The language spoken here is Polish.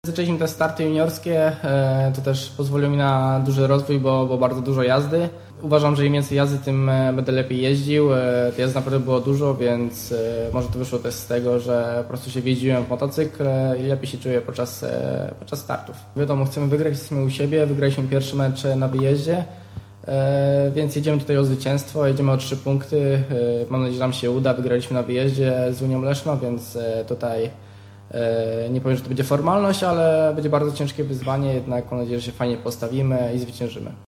Zaczęliśmy te starty juniorskie, to też pozwoliło mi na duży rozwój, bo bardzo dużo jazdy. Uważam, że im więcej jazdy, tym będę lepiej jeździł. Tej jazdy naprawdę było dużo, więc może to wyszło też z tego, że po prostu się wjeździłem w motocykl i lepiej się czuję podczas startów. Wiadomo, chcemy wygrać, jesteśmy u siebie, wygraliśmy pierwszy mecz na wyjeździe, więc jedziemy tutaj o zwycięstwo, jedziemy o 3 punkty. Mam nadzieję, że nam się uda. Wygraliśmy na wyjeździe z Unią Leszno, więc tutaj nie powiem, że to będzie formalność, ale będzie bardzo ciężkie wyzwanie, jednak mam nadzieję, że się fajnie postawimy i zwyciężymy.